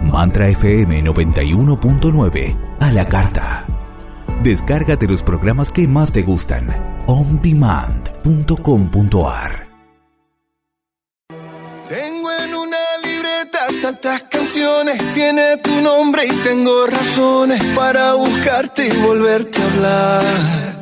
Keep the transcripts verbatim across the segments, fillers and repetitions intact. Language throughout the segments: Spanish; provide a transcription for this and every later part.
Mantra F M noventa y uno punto nueve a la carta. Descárgate los programas que más te gustan. on demand punto com punto a r. Tengo en una libreta tantas canciones, tiene tu nombre y tengo razones para buscarte y volverte a hablar.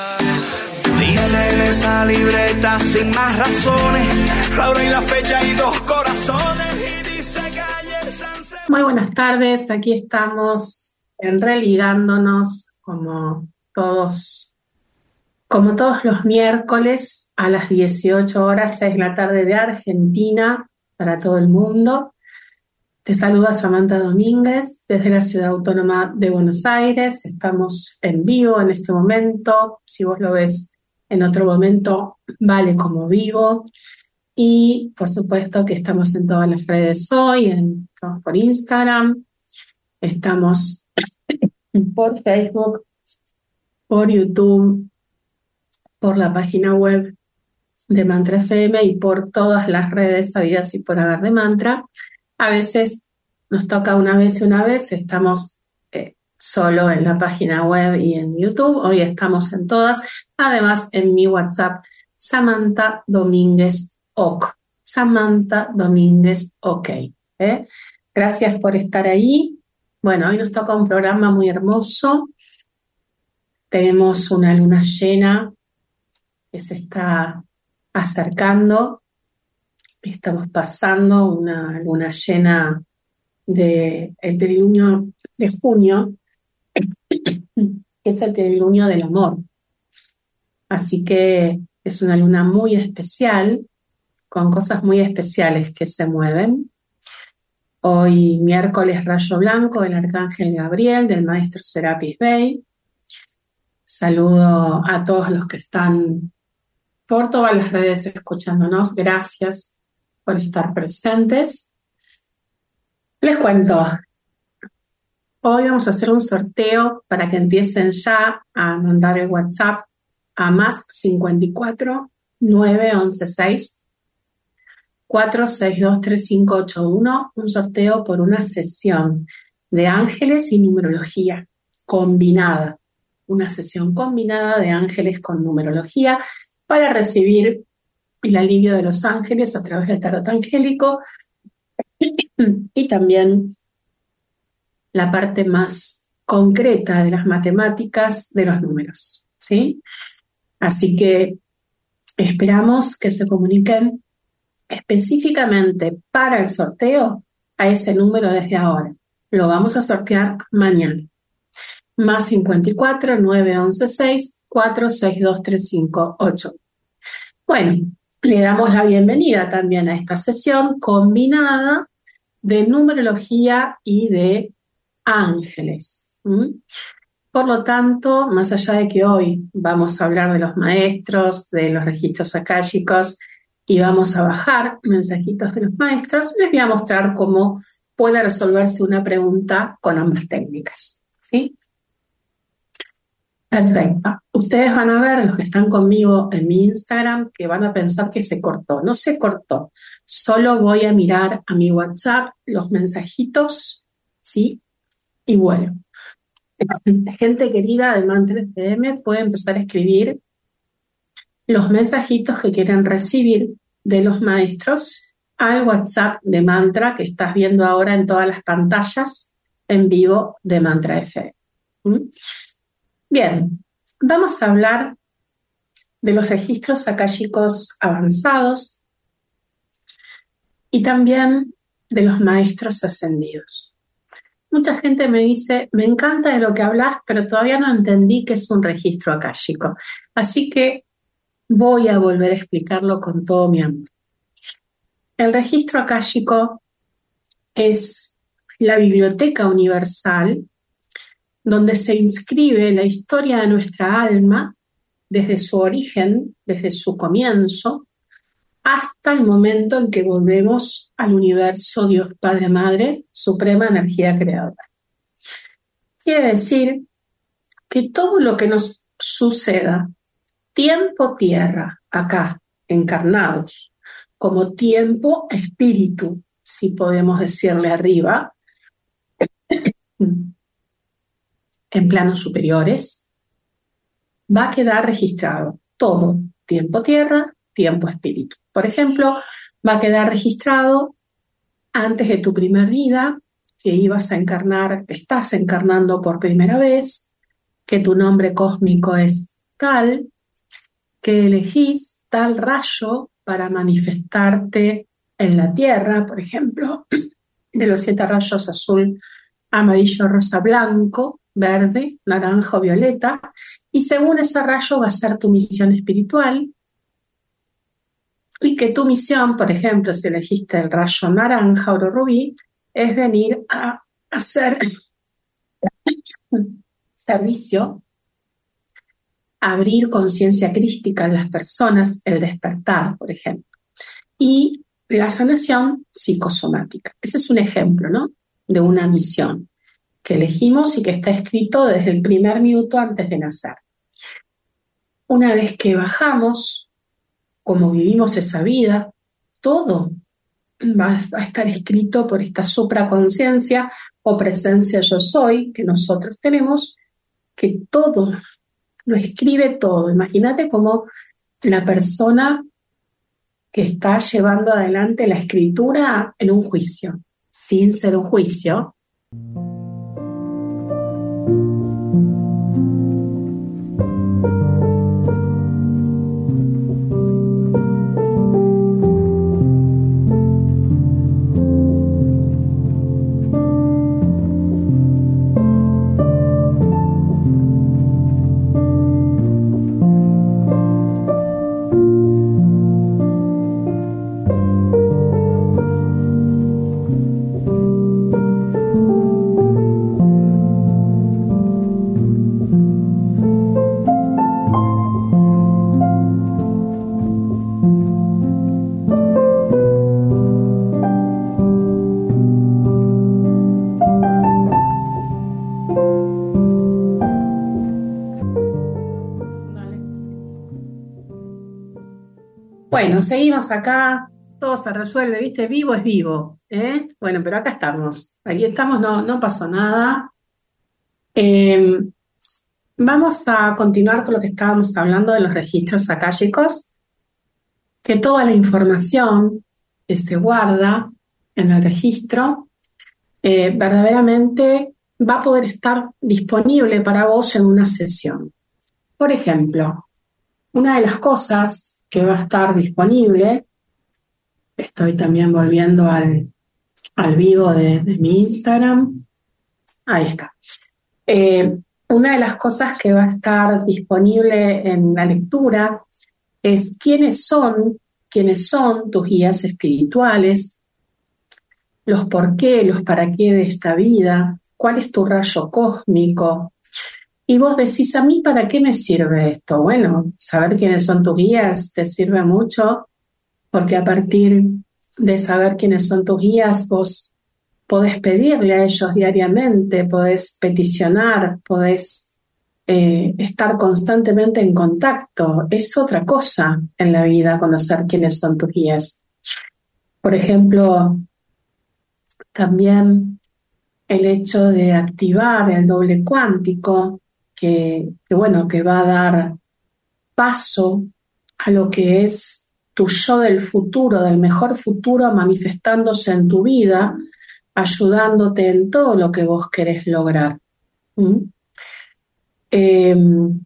Dice en esa libreta sin más razones, la hora y la fecha y dos corazones, y dice que ayer Sanse... Muy buenas tardes, aquí estamos enreligándonos como todos, como todos los miércoles a las dieciocho horas, seis de la tarde de Argentina, para todo el mundo. Te saluda Samantha Domínguez desde la Ciudad Autónoma de Buenos Aires. Estamos en vivo en este momento. Si vos lo ves en otro momento, vale como vivo. Y por supuesto que estamos en todas las redes hoy, en, estamos por Instagram, estamos por Facebook, por YouTube, por la página web de Mantra F M y por todas las redes habidas y por haber de Mantra. A veces nos toca una vez y una vez, estamos eh, solo en la página web y en YouTube, hoy estamos en todas, además en mi WhatsApp, Samantha Domínguez OK, Samantha Domínguez OK. ¿eh? Gracias por estar ahí. Bueno, hoy nos toca un programa muy hermoso, tenemos una luna llena que se está acercando, estamos pasando una luna llena del plenilunio de junio, que es el plenilunio del amor. Así que es una luna muy especial, con cosas muy especiales que se mueven. Hoy miércoles rayo blanco del Arcángel Gabriel, del Maestro Serapis Bey. Saludo a todos los que están por todas las redes escuchándonos. Gracias por estar presentes. Les cuento, hoy vamos a hacer un sorteo para que empiecen ya a mandar el WhatsApp a más cincuenta y cuatro, nueve once seis, cuatro seis dos tres cinco ocho uno, un sorteo por una sesión de ángeles y numerología combinada, una sesión combinada de ángeles con numerología para recibir el alivio de los ángeles a través del tarot angélico y también la parte más concreta de las matemáticas de los números, ¿sí? Así que esperamos que se comuniquen específicamente para el sorteo a ese número desde ahora. Lo vamos a sortear mañana. Más cincuenta y cuatro, nueve once seis, cuatro seis dos tres cinco ocho. Bueno, le damos la bienvenida también a esta sesión combinada de numerología y de ángeles. ¿Mm? Por lo tanto, más allá de que hoy vamos a hablar de los maestros, de los registros akáshicos y vamos a bajar mensajitos de los maestros, les voy a mostrar cómo puede resolverse una pregunta con ambas técnicas, ¿sí? Perfecto. Ustedes van a ver, los que están conmigo en mi Instagram, que van a pensar que se cortó. No se cortó. Solo voy a mirar a mi WhatsApp los mensajitos, ¿sí? Y bueno, gente querida de Mantra F M puede empezar a escribir los mensajitos que quieren recibir de los maestros al WhatsApp de Mantra que estás viendo ahora en todas las pantallas en vivo de Mantra F M. ¿Mm? Bien, vamos a hablar de los registros akáshicos avanzados y también de los maestros ascendidos. Mucha gente me dice, me encanta de lo que hablas, pero todavía no entendí qué es un registro akáshico. Así que voy a volver a explicarlo con todo mi amor. El registro akáshico es la biblioteca universal donde se inscribe la historia de nuestra alma desde su origen, desde su comienzo, hasta el momento en que volvemos al universo Dios Padre Madre, suprema energía creadora. Quiere decir que todo lo que nos suceda, tiempo tierra, acá, encarnados, como tiempo espíritu, si podemos decirle arriba, en planos superiores, va a quedar registrado todo, tiempo tierra, tiempo espíritu. Por ejemplo, va a quedar registrado antes de tu primer vida, que ibas a encarnar, que estás encarnando por primera vez, que tu nombre cósmico es tal, que elegís tal rayo para manifestarte en la Tierra, por ejemplo, de los siete rayos azul, amarillo, rosa, blanco, verde, naranja o violeta, y según ese rayo va a ser tu misión espiritual, y que tu misión, por ejemplo, si elegiste el rayo naranja o rubí, es venir a hacer servicio, abrir conciencia crística en las personas, el despertar, por ejemplo, y la sanación psicosomática. Ese es un ejemplo, ¿no?, de una misión que elegimos y que está escrito desde el primer minuto antes de nacer. Una vez que bajamos, como vivimos esa vida, todo va a estar escrito por esta supraconciencia o presencia yo soy que nosotros tenemos, que todo lo escribe todo. Imagínate como la persona que está llevando adelante la escritura en un juicio, sin ser un juicio. Bueno, seguimos acá, todo se resuelve, ¿viste? Vivo es vivo, ¿eh? Bueno, pero acá estamos, aquí estamos, no, no pasó nada. Eh, vamos a continuar con lo que estábamos hablando de los registros akáshicos, que toda la información que se guarda en el registro eh, verdaderamente va a poder estar disponible para vos en una sesión. Por ejemplo, una de las cosas que va a estar disponible, estoy también volviendo al, al vivo de, de mi Instagram, ahí está. Eh, una de las cosas que va a estar disponible en la lectura es quiénes son, quiénes son tus guías espirituales, los por qué, los para qué de esta vida, cuál es tu rayo cósmico. Y vos decís, ¿a mí para qué me sirve esto? Bueno, saber quiénes son tus guías te sirve mucho, porque a partir de saber quiénes son tus guías, vos podés pedirle a ellos diariamente, podés peticionar, podés eh, estar constantemente en contacto. Es otra cosa en la vida conocer quiénes son tus guías. Por ejemplo, también el hecho de activar el doble cuántico, Que, que bueno, que va a dar paso a lo que es tu yo del futuro, del mejor futuro manifestándose en tu vida, ayudándote en todo lo que vos querés lograr. ¿Mm? Eh,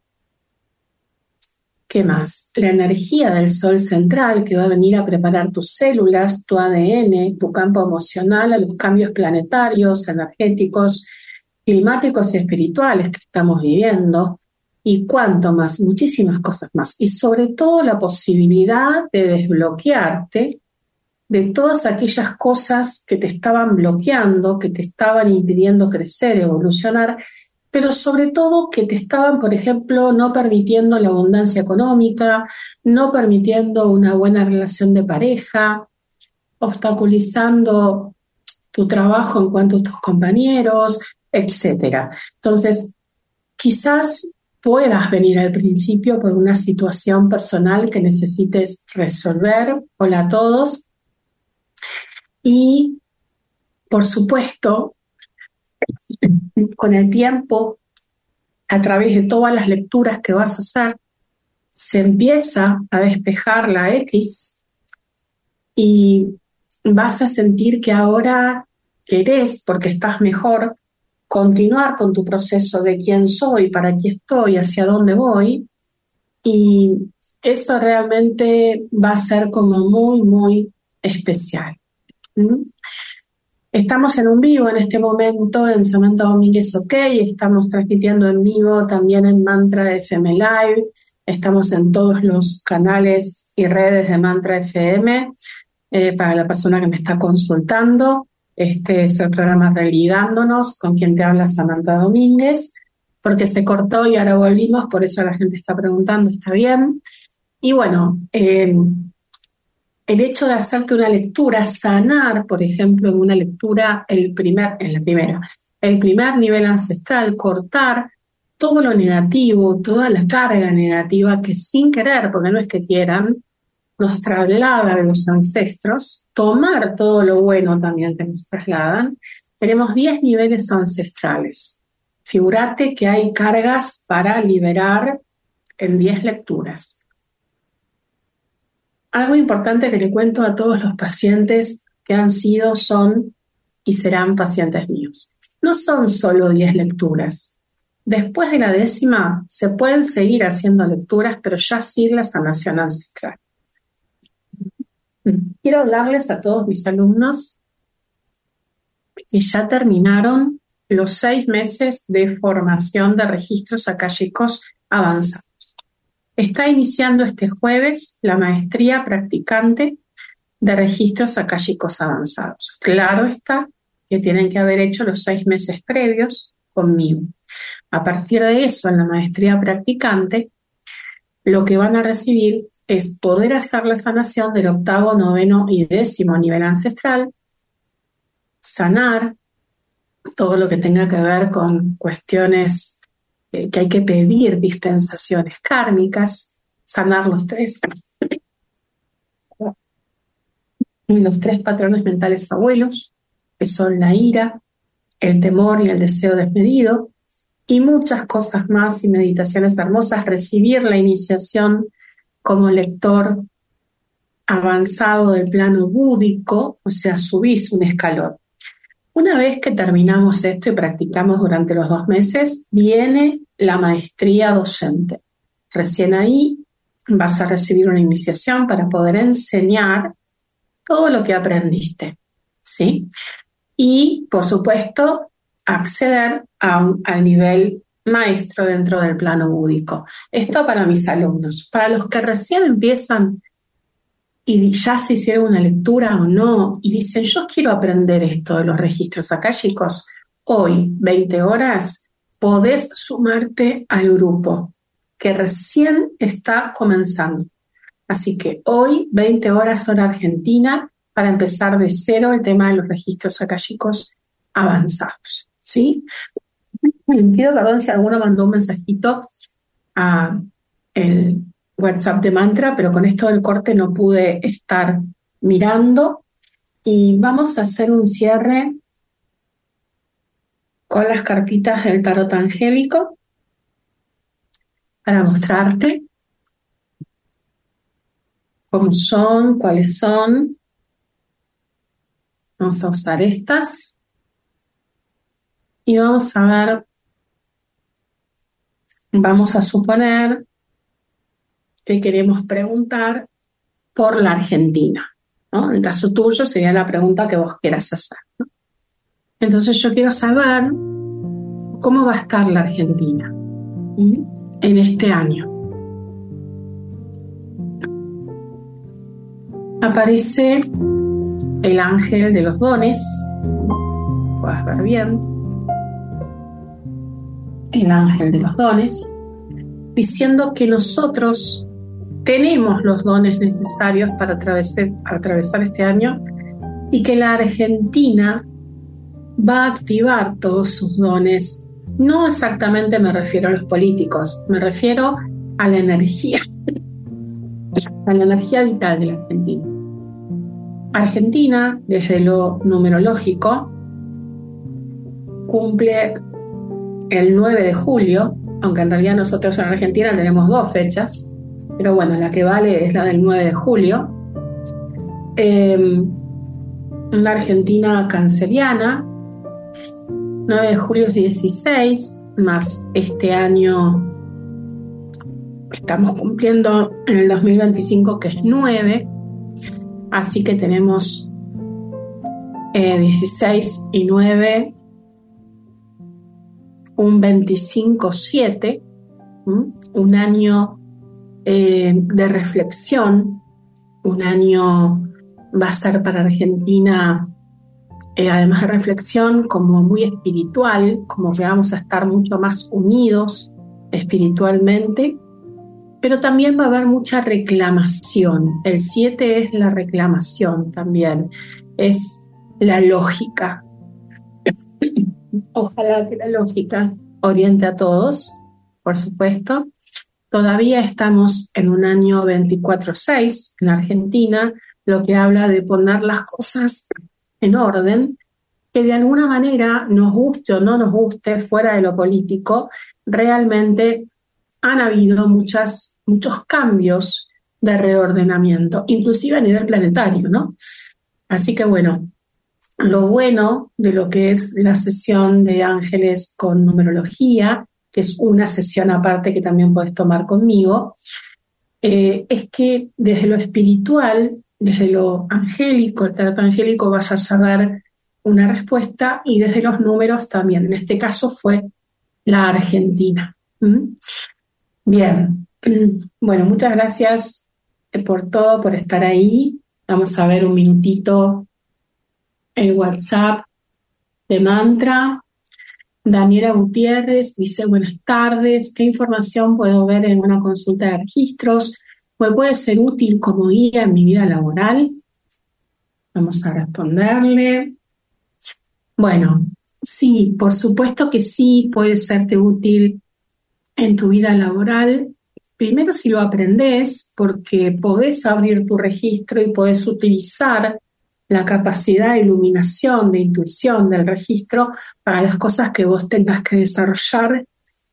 ¿Qué más? La energía del sol central que va a venir a preparar tus células, tu A D N, tu campo emocional a los cambios planetarios, energéticos, climáticos y espirituales que estamos viviendo, y cuánto más, muchísimas cosas más, y sobre todo la posibilidad de desbloquearte de todas aquellas cosas que te estaban bloqueando, que te estaban impidiendo crecer, evolucionar, pero sobre todo que te estaban, por ejemplo, no permitiendo la abundancia económica, no permitiendo una buena relación de pareja, obstaculizando tu trabajo en cuanto a tus compañeros, etcétera. Entonces, quizás puedas venir al principio por una situación personal que necesites resolver. Hola a todos. Y, por supuesto, con el tiempo, a través de todas las lecturas que vas a hacer, se empieza a despejar la X y vas a sentir que ahora querés, porque estás mejor, continuar con tu proceso de quién soy, para qué estoy, hacia dónde voy, y eso realmente va a ser como muy, muy especial. ¿Mm? Estamos en un vivo en este momento en Samantha Domínguez OK, estamos transmitiendo en vivo también en Mantra F M Live, estamos en todos los canales y redes de Mantra F M, eh, para la persona que me está consultando. Este es el programa Religándonos, con quien te habla Samantha Domínguez, porque se cortó y ahora volvimos, por eso la gente está preguntando, ¿está bien? Y bueno, eh, el hecho de hacerte una lectura, sanar, por ejemplo, en una lectura, el primer, en la primera, el primer nivel ancestral, cortar todo lo negativo, toda la carga negativa que sin querer, porque no es que quieran, nos trasladan los ancestros, tomar todo lo bueno también que nos trasladan. Tenemos diez niveles ancestrales. Figúrate que hay cargas para liberar en diez lecturas. Algo importante que le cuento a todos los pacientes que han sido, son y serán pacientes míos. No son solo diez lecturas. Después de la décima se pueden seguir haciendo lecturas, pero ya sin la sanación ancestral. Quiero hablarles a todos mis alumnos que ya terminaron los seis meses de formación de registros akáshicos avanzados. Está iniciando este jueves la maestría practicante de registros akáshicos avanzados. Claro está que tienen que haber hecho los seis meses previos conmigo. A partir de eso, en la maestría practicante, lo que van a recibir es poder hacer la sanación del octavo, noveno y décimo nivel ancestral, sanar todo lo que tenga que ver con cuestiones eh, que hay que pedir, dispensaciones kármicas, sanar los tres, los tres patrones mentales abuelos, que son la ira, el temor y el deseo desmedido, y muchas cosas más y meditaciones hermosas, recibir la iniciación como lector avanzado del plano búdico, o sea, subís un escalón. Una vez que terminamos esto y practicamos durante los dos meses, viene la maestría docente. Recién ahí vas a recibir una iniciación para poder enseñar todo lo que aprendiste, ¿sí? Y, por supuesto, acceder a un, al nivel maestro dentro del plano búdico. Esto para mis alumnos. Para los que recién empiezan y ya se hicieron una lectura o no, y dicen, yo quiero aprender esto de los registros akáshicos, hoy, veinte horas, podés sumarte al grupo que recién está comenzando. Así que hoy, veinte horas hora argentina, para empezar de cero el tema de los registros akáshicos avanzados, ¿sí? Me pido perdón si alguno mandó un mensajito a el WhatsApp de Mantra, pero con esto del corte no pude estar mirando. Y vamos a hacer un cierre con las cartitas del tarot angélico para mostrarte cómo son, cuáles son. Vamos a usar estas y vamos a ver, vamos a suponer que queremos preguntar por la Argentina, ¿no? En el caso tuyo sería la pregunta que vos quieras hacer, ¿no? Entonces yo quiero saber cómo va a estar la Argentina, ¿sí?, en este año. Aparece el ángel de los dones, puedas ver bien, el ángel de los dones, diciendo que nosotros tenemos los dones necesarios para atravesar, atravesar este año y que la Argentina va a activar todos sus dones. No exactamente me refiero a los políticos, me refiero a la energía, a la energía vital de la Argentina. Argentina, desde lo numerológico, cumple el nueve de julio, aunque en realidad nosotros en Argentina tenemos dos fechas, pero bueno, la que vale es la del nueve de julio. Eh, una Argentina canceriana, nueve de julio es dieciséis, más este año estamos cumpliendo en el dos mil veinticinco que es nueve, así que tenemos eh, dieciséis y nueve, un veinticinco siete, ¿m? un año eh, de reflexión, un año va a ser para Argentina, eh, además de reflexión, como muy espiritual, como que vamos a estar mucho más unidos espiritualmente, pero también va a haber mucha reclamación. El siete es la reclamación también, es la lógica. Ojalá que la lógica oriente a todos, por supuesto. Todavía estamos en un año veinticuatro seis en Argentina, lo que habla de poner las cosas en orden, que de alguna manera, nos guste o no nos guste, fuera de lo político, realmente han habido muchas, muchos cambios de reordenamiento, inclusive a nivel planetario, ¿no? Así que bueno, lo bueno de lo que es la sesión de ángeles con numerología, que es una sesión aparte que también puedes tomar conmigo, eh, es que desde lo espiritual, desde lo angélico, el trato angélico, vas a saber una respuesta, y desde los números también. En este caso fue la Argentina. ¿Mm? Bien. Bueno, muchas gracias por todo, por estar ahí. Vamos a ver un minutito el WhatsApp de Mantra. Daniela Gutiérrez dice: buenas tardes, ¿qué información puedo ver en una consulta de registros? ¿Me puede ser útil como guía en mi vida laboral? Vamos a responderle. Bueno, sí, por supuesto que sí puede serte útil en tu vida laboral. Primero, si lo aprendés, porque podés abrir tu registro y podés utilizar la capacidad de iluminación, de intuición del registro para las cosas que vos tengas que desarrollar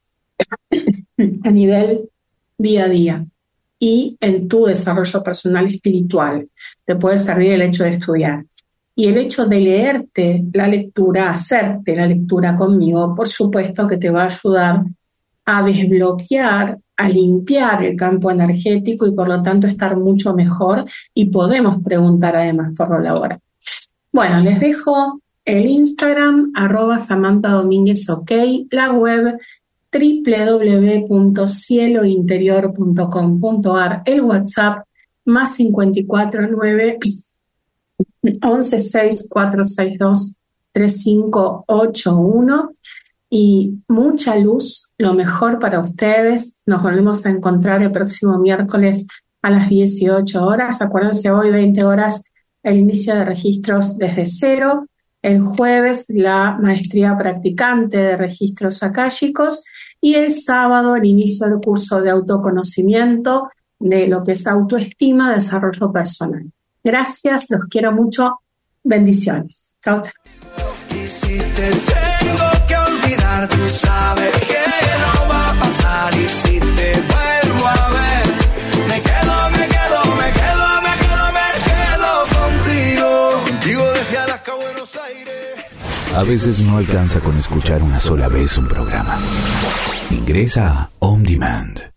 a nivel día a día y en tu desarrollo personal y espiritual. Te puede servir el hecho de estudiar. Y el hecho de leerte la lectura, hacerte la lectura conmigo, por supuesto que te va a ayudar a desbloquear, a limpiar el campo energético y por lo tanto estar mucho mejor, y podemos preguntar además por lo laboral. Bueno, les dejo el Instagram, arroba Samantha Domínguez OK, la web doble u doble u doble u punto cielo interior punto com punto a r, el WhatsApp más cincuenta y cuatro nueve once seis cuatro seis dos tres cinco ocho uno, y mucha luz, lo mejor para ustedes. Nos volvemos a encontrar el próximo miércoles a las dieciocho horas. Acuérdense, hoy veinte horas el inicio de registros desde cero, el jueves la maestría practicante de registros akáshicos, y el sábado el inicio del curso de autoconocimiento de lo que es autoestima, desarrollo personal. Gracias, los quiero mucho, bendiciones. Chao, chao. Y si te tengo que olvidar, tú sabes que no va a pasar. Y si te vuelvo a ver, me quedo, me quedo, me quedo, me quedo, me quedo contigo. Contigo desde Alaska a Buenos Aires. A veces no alcanza con escuchar una sola vez un programa. Ingresa a On Demand.